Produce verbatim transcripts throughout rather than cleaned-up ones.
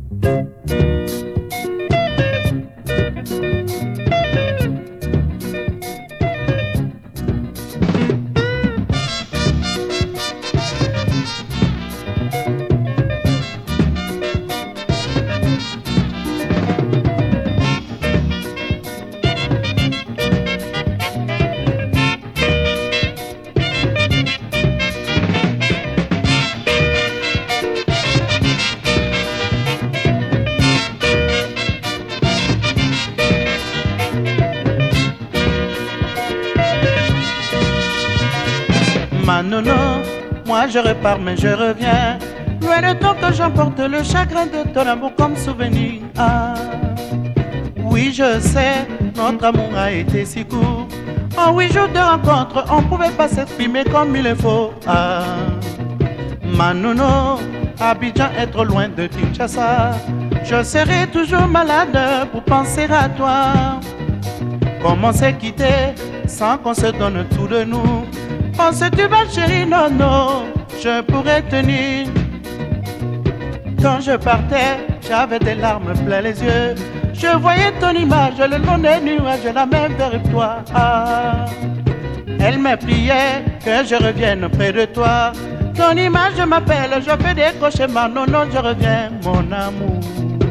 Manono, moi je repars mais je reviens. Loin de toi que j'emporte le chagrin de ton amour comme souvenir. Ah, oui je sais, notre amour a été si court. En huit jours de rencontre, on pouvait pas s'exprimer comme il le faut. Ah, Manono, Abidjan est trop loin de Kinshasa. Je serai toujours malade pour penser à toi. Comment s'est quitté sans qu'on se donne tout de nous? On se tue ma chérie, non, non, je pourrais tenir. Quand je partais, j'avais des larmes plein les yeux. Je voyais ton image le long des nuages, la même vers toi. Ah, elle me priait que je revienne près de toi. Ton image m'appelle, je fais des cauchemars, non, non, je reviens, mon amour.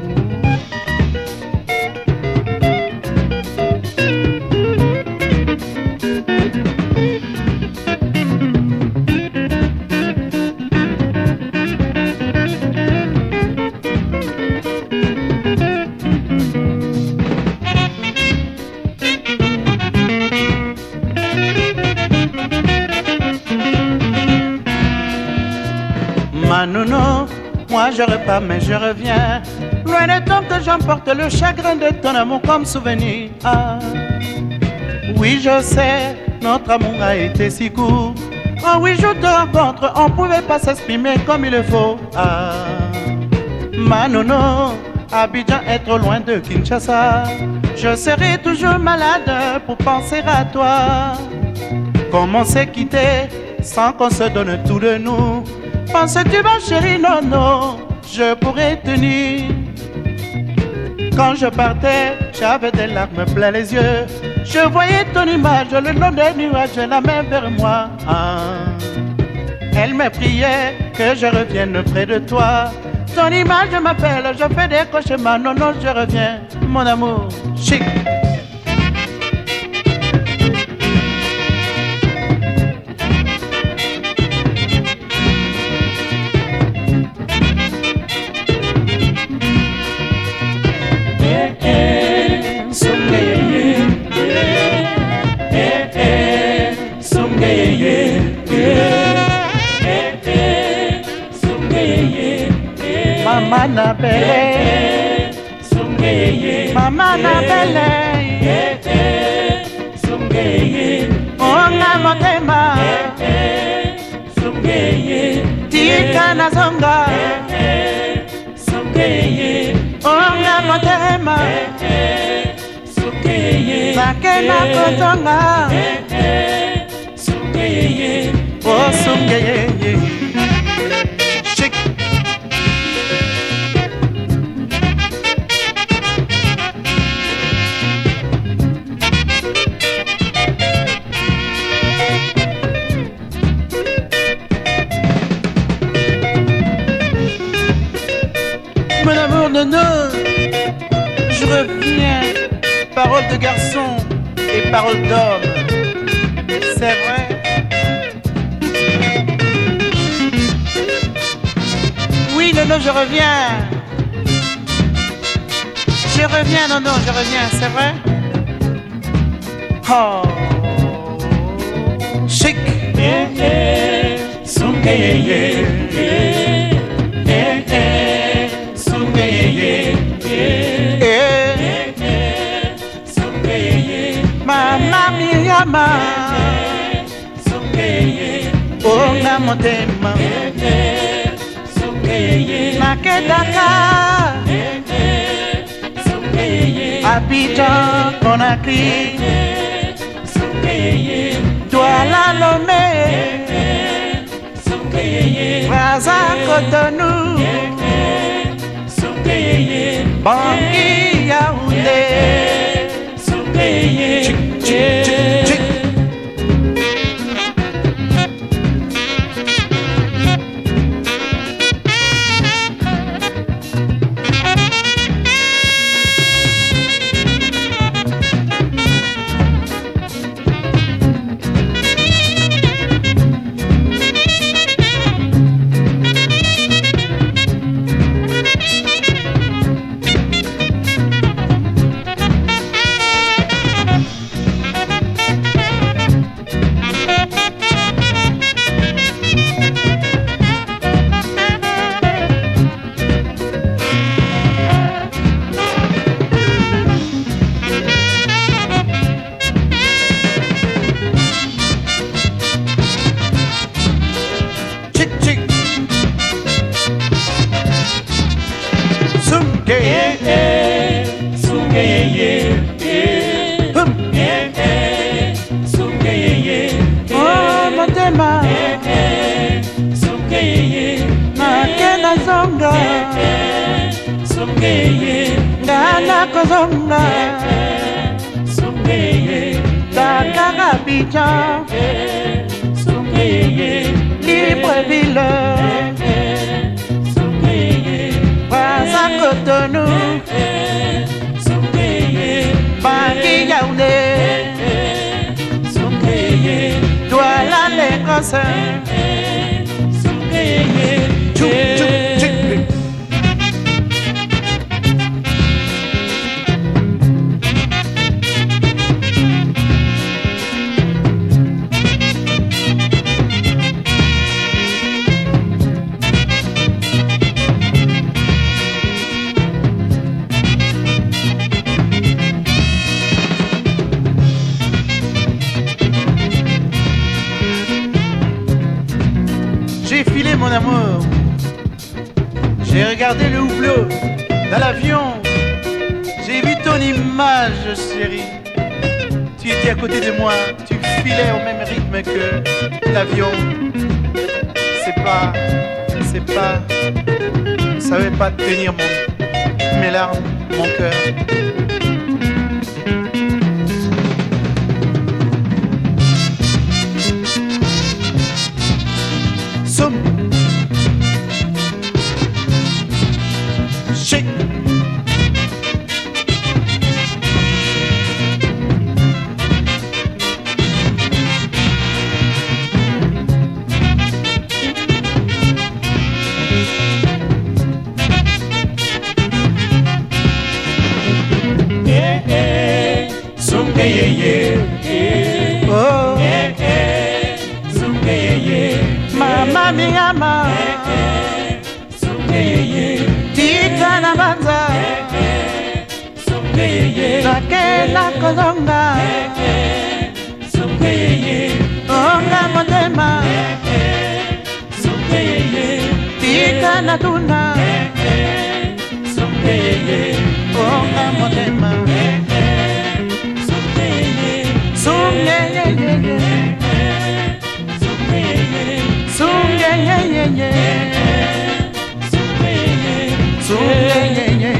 Manono, moi je repars mais je reviens. Loin de toi que j'emporte le chagrin de ton amour comme souvenir. Ah, oui je sais, notre amour a été si court. En huit jours de rencontre, on pouvait pas s'exprimer comme il le faut. Ah, Manono, Abidjan est trop loin de Kinshasa. Je serai toujours malade pour penser à toi. Comment s'est quitté sans qu'on se donne tout de nous? Penses-tu ma chérie, non, non, je pourrais tenir. Quand je partais, j'avais des larmes plein les yeux. Je voyais ton image le long des nuages, la main vers moi. Ah, elle me priait que je revienne près de toi. Ton image m'appelle, je fais des cauchemars, non, non, je reviens, mon amour, chic. Mama na belle, mama na belle, onga motema, tika na zonga, onga motema, sake na kotonga, oh sungeye. Mon amour, non, non, je reviens, parole de garçon et parole d'homme, c'est vrai. Oui, non, non, je reviens, je reviens, non, non, je reviens, c'est vrai. Oh, chic, yeah, yeah, yeah, yeah, yeah, yeah. Mama Miriama, onga motema, Makedaka, Abidjan Conakry, Douala Lomé, Brazza Cotonou. Bangui Yaoundé. Chic, chic, chic, chic. Dana Kozonga Dakar Abidjan Libreville Brazza Cotonou Bangui Yaoundé Douala Lagos Tchou tchou tchou. J'ai filé mon amour, j'ai regardé le hublot dans l'avion, j'ai vu ton image chérie. Tu étais à côté de moi, tu filais au même rythme que l'avion. C'est pas, c'est pas, je savais pas tenir mon, mes larmes, mon cœur. Shake. Yeah, yeah, sunga yeah, yeah. Oh, Yeah, yeah, sunga yeah, yeah. mama miyama, Sunga yeah, yeah. tika na banza, Sunga yeah, yeah. nakela Kozonga, Sunga yeah, yeah. onga motema, Sunga yeah, yeah. tika na tuna, Sunga yeah, yeah. onga motema, Sunga yeah, yeah. sunge ye ye ye, Sunga yeah, yeah. sunge ye ye ye, Sunga yeah, yeah. sunge ye ye ye,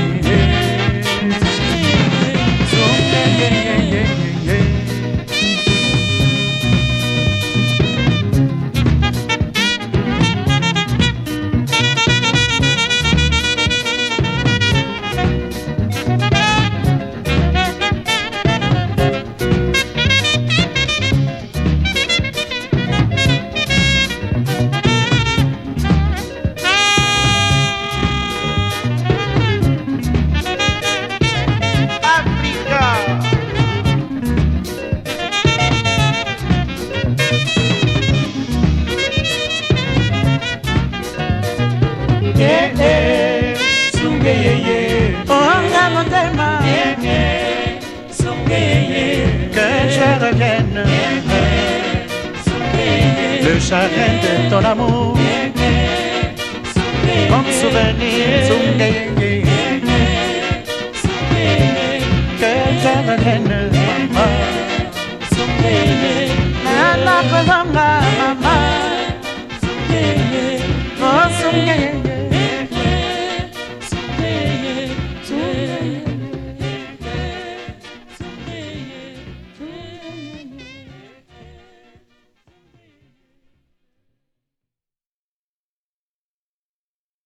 sunge ye ye ye ye. Yeah, yeah, sunga yeah, yeah. Onga motema, Yeah, yeah, sunga yeah, yeah. que je revienne, Sunga yeah, yeah. le chagrin de ton amour, Sunga yeah, comme souvenir.